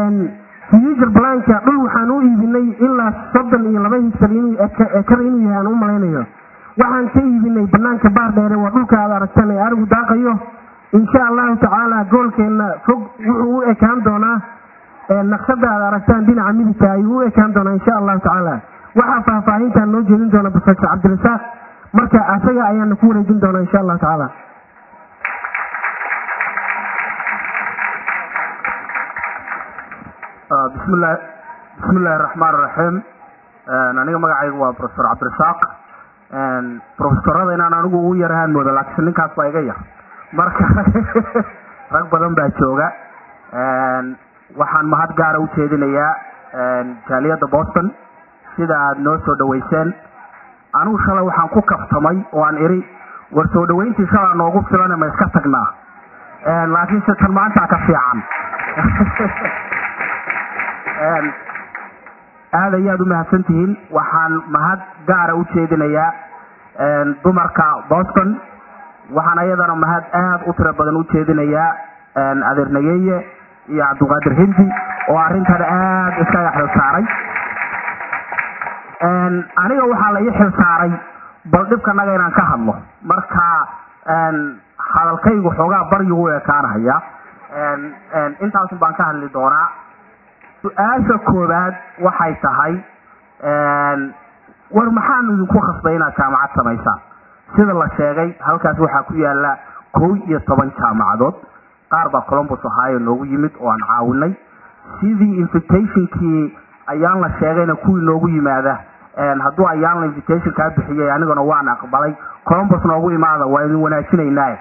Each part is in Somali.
future planka dhul waxaan u iibinay ilaa 32 hektar inuu yahay aan u malaynayo waxaan ka iibinay banaanka baardheere waa dhulka aad aragtaan ee arigu daaqayo insha allahu tacaala goolkeena fog wuxuu u ekaan doonaa naqshada aad aragtaan dhinaca midigta ayuu u ekaan doonaa insha allahu tacaala waxaa faahfaahintaan noo jeedin doona professor cabdirasaaq marka asaga ayaana ku wareejin doonaa insha allahu tacaala بسم الله الرحمن الرحيم aniga magacaygu waa professor cabdirasaaq professorada inaan anigu ugu yarahaan moodo laakiin ninkaas baa iga yar marka rag badan baa jooga waxaan mahad gaara u jeedinayaa jaaliyadda Boston sida aad noo soo dhaweyseen anigu shalay waxaan ku kaftamay oo aan iri war soo dhaweyntii shalay noogu filan ma iska tagnaa laakiin se tan maanta ka fiican aad ayaad u mahadsantihiin waxaan mahad gaara u jeedinayaa dumarka Boston waxaan ayadana mahad aad u tiro badan u jeedinayaa adeer nageeye iyo cabdiqaadir hindi oo arrintan aad isaga xil saaray aniga waxaa la ii xil saaray bal dhibkanaga inaan ka hadlo marka hadalkaygu xoogaa baryigu u ekaanahaya intaas baan ka hadli doonaa su-aasha koowaad waxay tahay war maxaan idinku khasbay inaad jaamacad samaysaan sida la sheegay halkaas waxaa ku yaala 11 jaamacadood qaar baa Columbus Ohio noogu yimid oo aan caawinay sidii invitationkii ayaan la sheegayna kuwii noogu yimaada hadduu ayaan la invitation ka bixiyay aniguna waan aqbalay Columbus noogu imaada waa idin wanaajinaynaa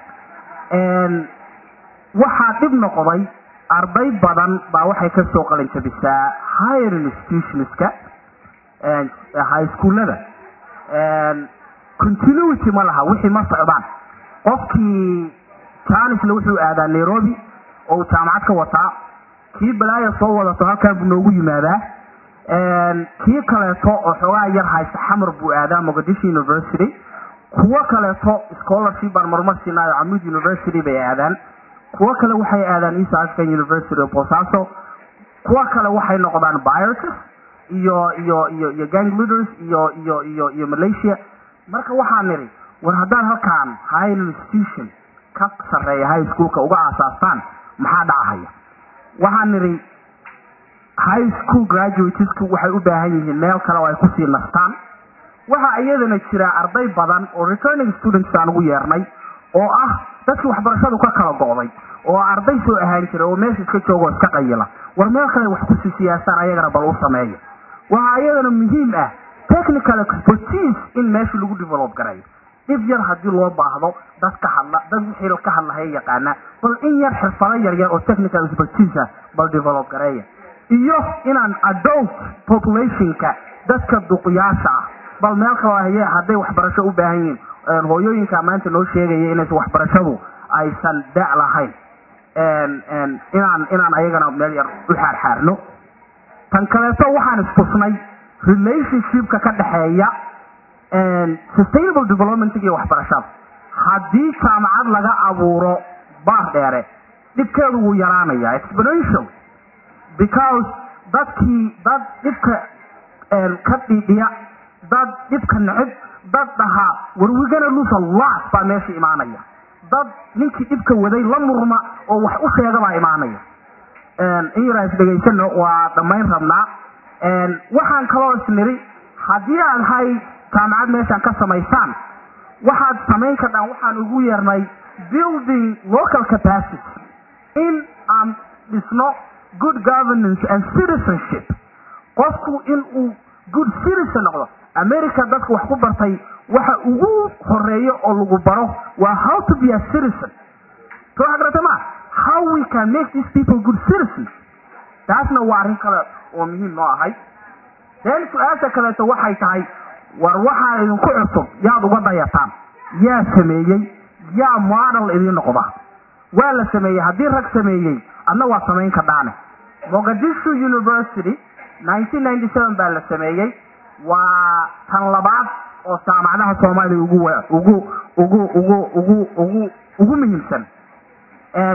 waxaa dib noqday arday badan baa waxay ka soo qalin jabisaa higher institutionska high schoolada continuity ma laha wixii ma socdaan qofkii jaanisle wuxuu aadaa Nairobi oo jaamacad ka wataa kii balaaya soo wadato halkaan buu noogu yimaadaa kii kaleeto oo xoogaa yar haysta xamar buu aadaa Mogadishu University kuwa kaleeto scholarship baan marmar siinaayo Amud University bay aadaan kuwa kale waxay aadaan East African University of Bosaso kuwa kale waxay noqdaan biotics iyo gang leaders iyo Malaysia marka waxaan niri war haddaan halkaan high institution ka sareeya high schoolka uga aasaastaan maxaa dhacaya waxaan niri high school graduatesku waxay u baahan yihiin meel kale oo ay ku sii nastaan waxa iyadana jira arday badan oo returning students aan ugu yeernay oo ah dadkii waxbarashadu ka kala go'day oo arday soo ahaan jira oo meesha iska joogo iska qayila war meel kale wax ku siyaasaan ayagana bal u sameeyo waxa ayadana muhiim ah technical expertise in meesha lagu develop gareeyo if yar hadii loo baahdo dadka hadla dad wixii ka hadlahay yaqaana bal in yar xirfado yar oo technical expertise bal develop gareeyo iyo inaan adult populationka dadka duqiyaasha bal meel kale haday waxbarasho u baahan yihiin hooyooyinka maanta noo sheegay inay waxbarashadu aysan daa lahayn inaan ayagana meel yar u xaarxaarno tan kaleeto waxaan istusnay relationshipka ka dhaxeeya sustainable development iyo waxbarashada haddii jaamacad laga abuuro baar dheere dhibkeedu wuu yaraanaya exponential because dad dhibka ka dhiibiya dad dhibka neceb dad dhaha war we're gonna lose a lot baa meesha imaanaya dad ninkii dhibka waday la murma oo wax u sheega baa imaanaya in yaraas dhageysano waa dhammayn rabnaa waxaan kaloo isniri haddii aad hay jaamacad meeshaan ka samaysaan waxaad samayn kardhaan waxaan ugu yeernay building local capacity in aan dhisno good governance and citizenship qofku in uu good citizen noqdo America dadku wax ku bartay waxa ugu horeeyo oo lagu baro waa how to be a citizen to agratama how we can make these people good citizens taasna waa arrin kale oo muhiim noo ahay su'aasha kaleeto waxay tahay war waxaa idinku cusub yaad uga dayataan yaa sameeyey yaa model idin noqda waa la sameeyey haddii rag sameeyey adna waa samayn kardhaane Mogadishu University 1997 baa la sameeyey waa tan labaad oo jaamacadaha Soomaaliya ugu muhiimsan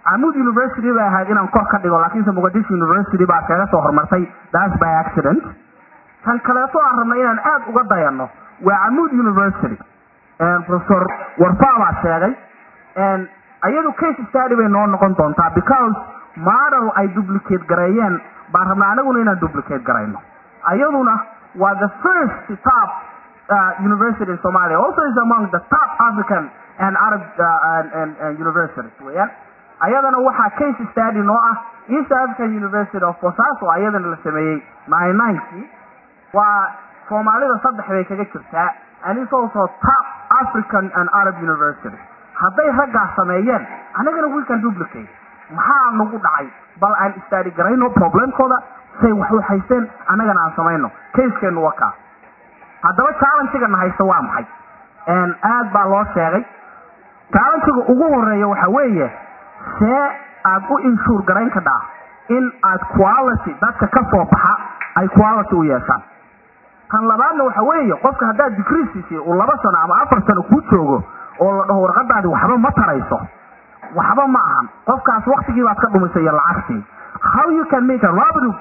Amud University baa ahayd inaan kor ka dhigo laakiin Mogadishu University baa kaga soo hormartay that's by accident kan kale soo arnay inaan aad uga dayano waa Amud University Professor Warfaa sheegay ayadu case study bay noo noqon doontaa because model ay duplicate gareeyeen baan rabnaa anaguna inaan duplicate garayno ayaduna waa the first top university in Somalia also is among the top African and Arab and universities weeyaan ayadana waxaa case study noo ah East African University of Bosaso ayadana la sameeyay 99 waa Soomaalida saddex bay kaga jirtaa and it's also top African and Arab university hadday raggaa sameeyeen anagana we can duplicate maxaa nagu dhacay bal aan study garayno problemkooda say wax u haysteen anagana aan sameeyno case-keenu waa ka haddaba challenge-ga na haysto waa maxay aad baa loo sheegay challenge-ga ugu horeeya waxa weeye see aad u insure garayn kartaa in aad quality dadka ka soo baxa ay quality u yeeshaan kan labaadna waxa weeye qofka haddaad degree siisay uu 2 sano ama 4 sano ku joogo oo la dhaho warqadaadi waxba ma tarayso waxba ma ahan qofkaas waqtigii baad ka dhumisay lacagtii how you can make a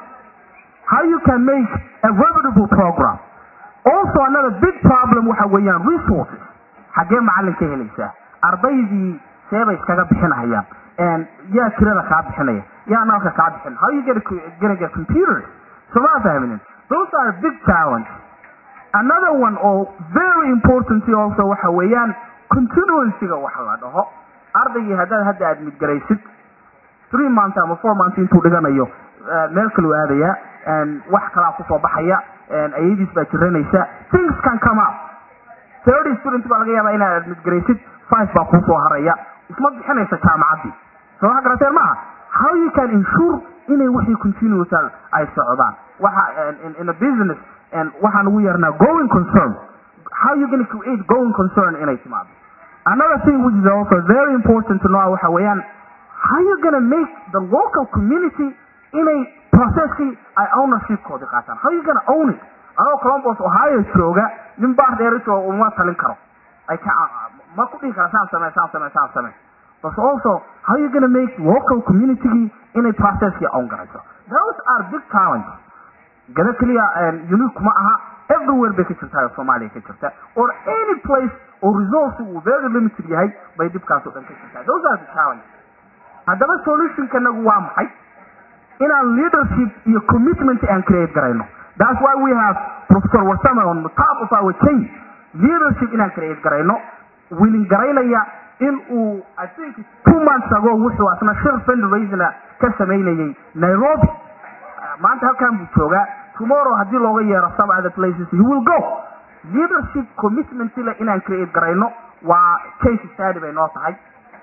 reputable program also another big problem waxa weeyaan resources xagee macalinka helaysaa ardaydii seebay iskaga bixinayaan yaa kirada kaa bixinaya yaa nalka kaa bixin how you gonna get computers so ma fahmin those are big challenge another one very important also waxa weeyaan continuity-ga waxa la dhaho ardaygii hadda aad mid garaysid 3 months ama 4 months intuu dhiganayo meel kale aadaya wax kala ku soo baxaya ayadiis baa jiranaysa things can come up 30 students baa laga yaabaa inaad mid garaysid 5 baa ku soo haraya isma bixinaysa jaamacadii soo waxa garateen ma how you can ensure inay wixii continuity ay socdaan waxa in a business waxa ugu yarnaa going concern how you going to create going concern in a timaado another thing which is also very important to know waxa weeyaan how you going to make the local community in a process ay ownership koodi qaataan how you going to own it Columbus Ohio jooga nin baar dheer oo uma talin karo ay ka ma ku dhihi kara samee but also how you going to make local community in a process you own garayso those are big challenges gada kaliya unique ma aha everywhere bay ka jirtaa Soomaaliya ka jirta or any place or resource uu very limited yahay bay dibkaas oo dhan ka jirtaa those are the challenges haddaba solution kanagu waa maxay inaan leadership iyo commitment aan create garayno that's why we have Professor Wasama on the top of our chain leadership inaan create garayno willing garaynaya in uu I think 2 months ago wuxuu asna shir fundraising ka sameeyay Nairobi maanta halkan buu joogaa tomorrow hadii looga yeero some other places he will go leadership commitment ila inaan create garayno waa case study bay noo tahay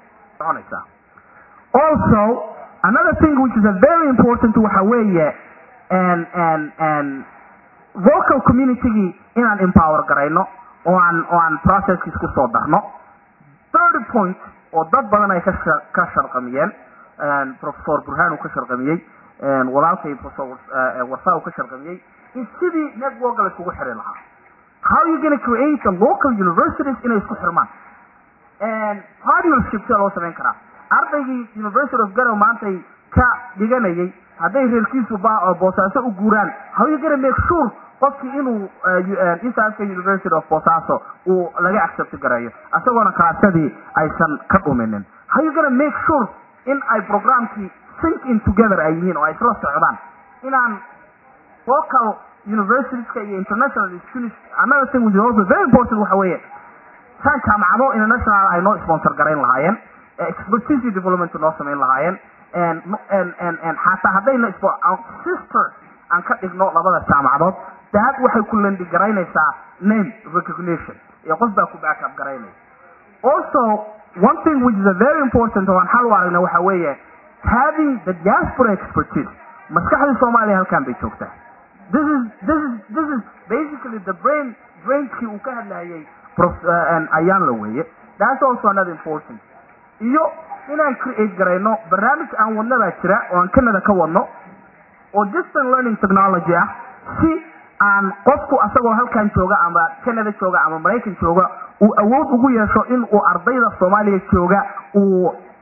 also another thing which is a very important waxa weeye and local community inaan empower garayno oo aan process isku soo darno third point oo dad badan ay ka sharqamiyeen Professor Burhan uu ka sharqamiyay walaalkay Professor Warfaa uu ka sharqamiyay in sidii network la isugu xirin lahaa how you going to create a local universities inay isku xirmaan partnership loo sameyn karaa ardaygii University of Garo maanta ka dhiganayay hadday reerkiisu Boosaaso u guuraan how you going to make sure qofkii inuu East African University of Bosaso uu laga accept garayo asagoona kalasadii aysan ka dhuminin how you going to make sure in ay programkii sync in together ay yihiin oo ay isla socdaan inaan local universities iyo international students another thing which is also very important waxa weeye san jaamacado international ay noo sponsor garayn lahaayeen expertise development noo sameyn lahaayeen and xataa haddayna sister aan ka dhigno labada jaamacadood dad waxay ku lendi garaynaysaa name recognition iyo qof baa ku backup garaynaysa also one thing which is a very important one hal waarna waxa weeye having the diaspora expertise maskaxda Soomaaliya halkan bay joogtaa this is basically the brain key uu ka hadlayay ayaan la weeye that's also another important iyo inaan create garayno barnaamij aan wadnada jira oo aan Canada ka wadno oo distance learning technology ah si aan qofku asagoo halkan jooga ama Canada jooga ama Mareykan jooga uu awood ugu yeesho in uu ardayda Soomaaliya jooga uu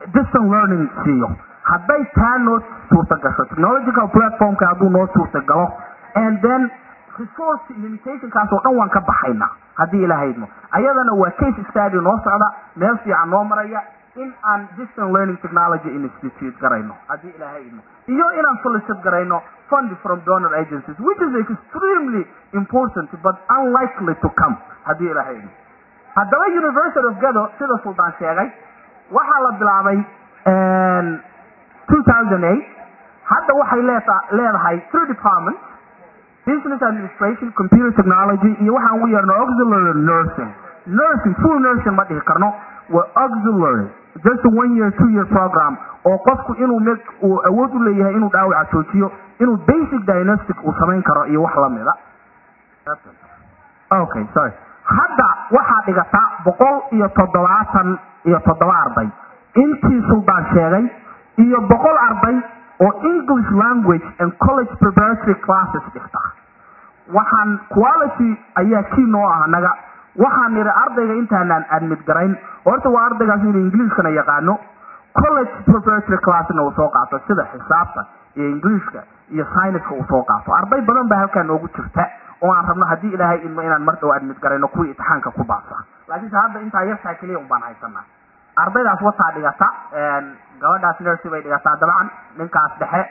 distance learning siiyo hadday taa noo suurta gasho technological platformka hadduu noo suurta galo and then resource limitationkaas oo dhan waan ka baxaynaa haddii ilahaydno ayadana waa case study noo socda meel fiican noo maraya in aan distance learning technology institute garayno haddii ilahaydno iyo inaan solicit garayno fund from donor agencies which is extremely important but unlikely to come haddii ilahaydno haddaba University of Gado sida Sultan sheegay waxaa la bilaabay 2008 hadda waxay leedahay 3 departments business administration computer technology iyo waxaan ugu yeerno auxiliary nursing full nursing ma dhihi karno waa auxiliary just a 1 year 2 year program oo qofku inuu awood u leeyahay inuu dhaawaca joojiyo inuu basic diagnostic uu samayn karo iyo wax lamida okay sorry hadda waxaa dhigata 177 arday intii Sultan sheegay iyo 100 arday oo English language and college preparatory classes dhigta waxaan quality ayaa kii noo ah anaga waxaan niri ardayga intaanaan admit garayn horta waa ardaygaas inuu Englishkana yaqaano college preparatory classna uu soo qaato sida xisaabta iyo Englishka iyo science-ka uu soo qaato arday badan baa halkan noogu jirta oo aan rabno haddii ilaahay inaan mar dhow admit garayno kuwii imtixaanka ku baasa laakiin hadda intaa yartaa kaliya un baan haysanaa ardaydaas wataa dhigata gabadhaas nurse bay dhigataa dabcan ninkaas dhexe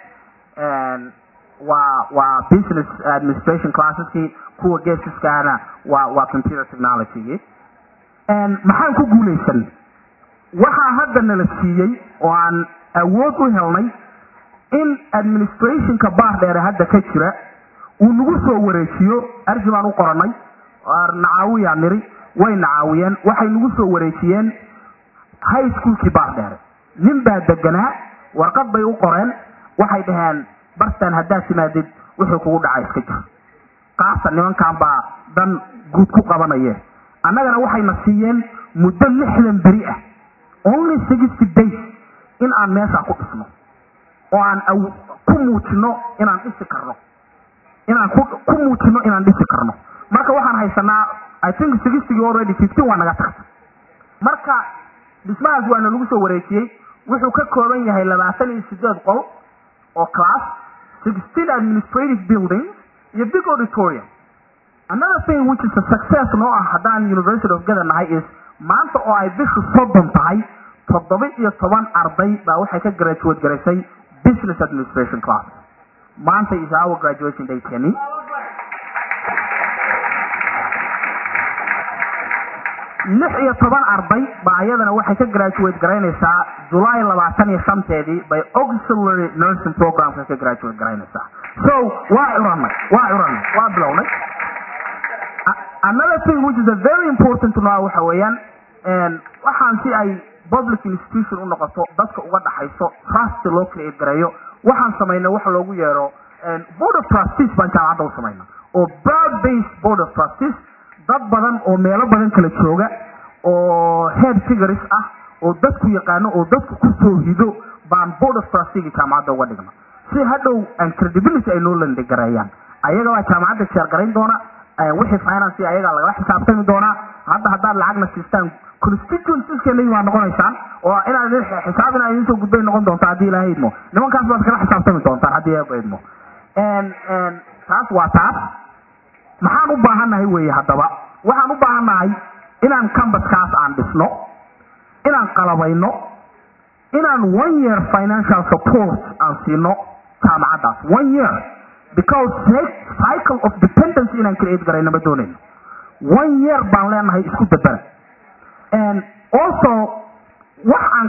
waa business administration classeski kuwa geesiskaana waa computer technology maxaan ku guulaysan waxaa hadda nala siiyey oo aan awood u helnay in administrationka baardheere hadda ka jira uu nagu soo wareejiyo arji baan u qoranay nacaawiyaa niri way nacaawiyeen waxay nagu soo wareejiyeen high schoolkii baardheere nin baa deganaa warqad bay u qoreen waxay dhaheen bartaan haddaad timaadid wuxuu kugu dhacay iska jir qaasa nimankan baa dan guud ku qabanayeen annagana waxayna siiyeen muddo 60 beri ah only 60 days in aan meesha ku dhisno oo aan ku muujino inaan dhisi karno marka waxaan haysanaa I think 60 already 50 waa naga tagtay marka dhismahaas waa lagu soo wareejiyey wuxuu ka kooban yahay 28 qol oo class 16 administrative buildings iyo big auditorium another thing which is a success no ah haddaan University of Gado nahay is maanta oo ay bishu 30 tahay 17 arday baa waxay ka graduate garaysay business administration class maanta is our graduation day Kenny 16 arday baa ayadana waxay ka graduate garaynaysaa July 25 by auxiliary nursing program ka graduate garaynaysaa so waa bilownay another thing which is a very important to know waxa weeyaan waxaan si ay public institution u noqoto dadka uga dhaxayso trust loo create gareeyo waxaan sameynaa wax loogu yeero board of trustees baan jaamacadda u sameynaa oo broad based board of trustees dad badan oo meelo badan kala jooga oo head figures ah oo dadku yaqaano oo dadku ku soo hido baan board of trustees jaamacadda uga dhigna si hadhow and credibility ay noo landegareeyaan ayaga waa jaamacadda share garayn doona wixii finance ayaga laga xisaabtami doona haddaad lacagna siistaan constituencies-keena waa noqonaysaan oo inaad xisaabina ay soo gudbay noqon doonto haddii ilaahay idmo nimankaas baad kala xisaabtami doontaan haddii ay idmo taas waa taas maxaan u baahannahay weeye haddaba waxaan u baahannahay inaan cambaskaas aan dhisno inaan qalabayno inaan 1 year financial support aan siino jaamacaddaas 1 year because cycle of dependency inaan create garayna ma doonayno 1 year baan leenahay isku dabara and also wax aan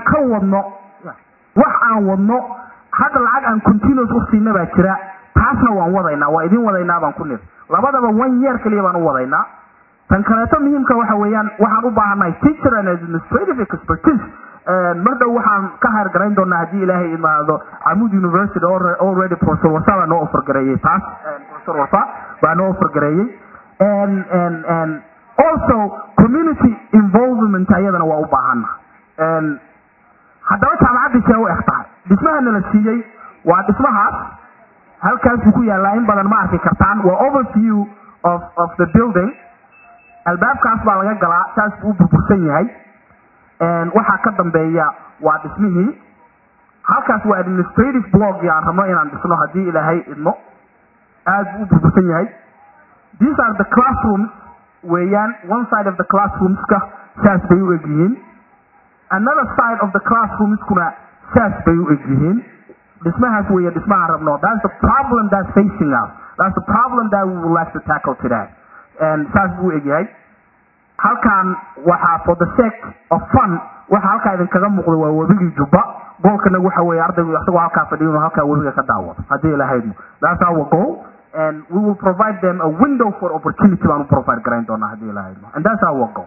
wadno hadda lacag aan continuous u siina baa jira taasna waan wadaynaa waa idin wadaynaa baan ku nir labadaba 1 year kaliya baan u wadaynaa tan kaleeto muhiimka waxa weeyaan waxaan u baahannahay teacher and administrative expertise mar dhow waxaan ka haargarayn doonaa haddii ilaahay imaado Camud University already professor Wasa baa noo offer gareeyay taas professor Wasa baa noo offer gareeyay and also community involvement ayadana waa u baahannahay haddaba jaamacadda see u egtahay dhismaha nala siiyey waa dhismahaas halkaas ku yaallaa in badan ma arki kartaan waa overview of the building albaabkaas baa laga galaa saas buu burbursan yahay waxaa ka dambeeya waa dhismihii halkaas waa administrative blog aan rabno inaan dhisno haddii ilaahay idmo aad buu u burbursan yahay. These are the classrooms weeyaan. One side of the classroomska saas bay u egyihiin, another side of the classroomskuna saas bay u egyihiin. Dhismahaas weeye dhismaha rabno. That's the problem that's facing us. That's the problem that we would like to tackle today. And saas buu egyahay. Halkan waxaa for the sake of fun waxa halkaa idinkaga muuqda waa webigii Jubba. goolkana waxa weeye ardaygu isagoo halkaa fadhiyo halkaa webiga ka daawado haddii ilaahayno. That's our goal, and we will provide them a window for opportunity baan u provide garayn doonaa haddii ilaahayno, and that's our goal.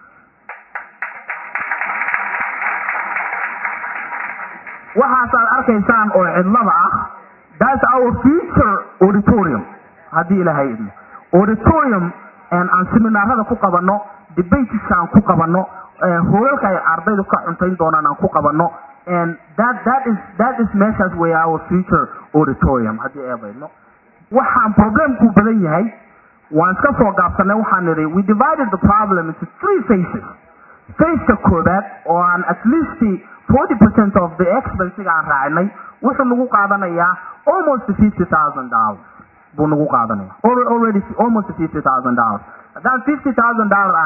waxaasaad arkaysaan oo cidlada ah, that's our future auditorium haddii ilaahayno. Auditorium aan seminaarada ku qabanno, debateska aan ku qabanno, hoolalka ay ardaydu ka cuntayn doonaan aan ku qabanno, and that is measures where our future auditorium haddii eebayno. waxaan problemku badan yahay waan iska soo gaabsanay. waxaan nidhi we divided the problem into 3 phases. Phase koobaad oo aan at least 40% of the expense aan raacnay wuxuu nagu qaadanayaa almost $50,000 buu nagu qaadanaya already almost $50,000. haddaan $50,000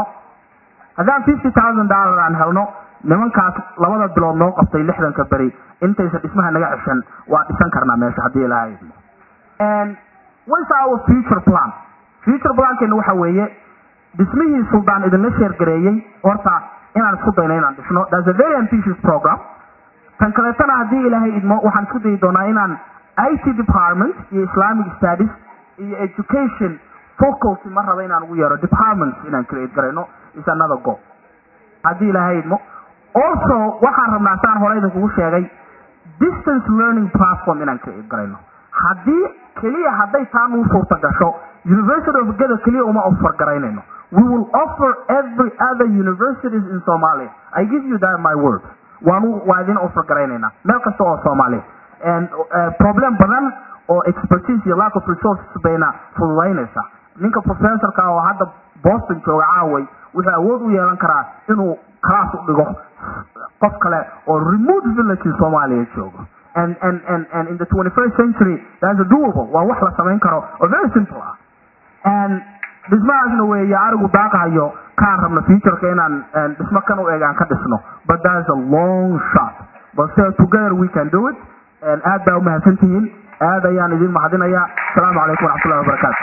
aan helno nimankaas labada bilood noo qabtay 60 beri intaysa dhismaha naga ceshan waa dhisan karnaa meesha haddii ilaahay idmo. And what's our future plan? Future plan-keena waxa weeye dhismihii suldaan idinla sheer gareeyey horta inaan isku dayno inaan dhisno. That's a very ambitious program. tan kaleetana haddii ilaahay idmo waxaan isku dayi doonaa inaan IT department iyo Islamic studies iyo education faculty ma raba inaan ugu yeero departments inaan create garayno is another goal haddii ilaahay idmo. Also waxaan rabnaa saan hore idinkugu sheegay distance learning platform inaan create garayno. haddii keliya hadday taan u suurta gasho University of Gada keliya uma offer garaynayno. We will offer every other universities in Somalia. I give you that my word. waa idin offer garaynayna meel kasta oo Soomaaliya. And problem badan oo expertise iyo lack of resources bayna fududaynaysa. ninka professorka oo hadda Boston jooga caaway wuxuu awood u yeelan karaa inuu class u dhigo qof kale oo remote village in Somalia joogo. And in the 21st century that's a doable. waa wax la samayn karo oo very simple ah. And dhismahaasna weeye arigu daaqayo kaan rabno futureka inaan dhismo kan u eegaan ka dhisno, but that's a long shot, but still together we can do it. And aad baa umahadsantihiin, aad ayaan idin mahadinayaa. Asalaamu calaykum waraxmatullahi wabarakaatu.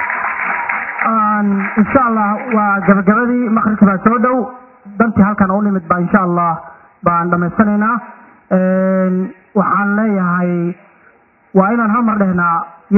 insha allah waa gabagabadii maqribkii baa soo dhow, dantii halkan u nimid baa insha allah baan dhamaystanaynaa. waxaan leeyahay waa inaan hal mar dhehnaa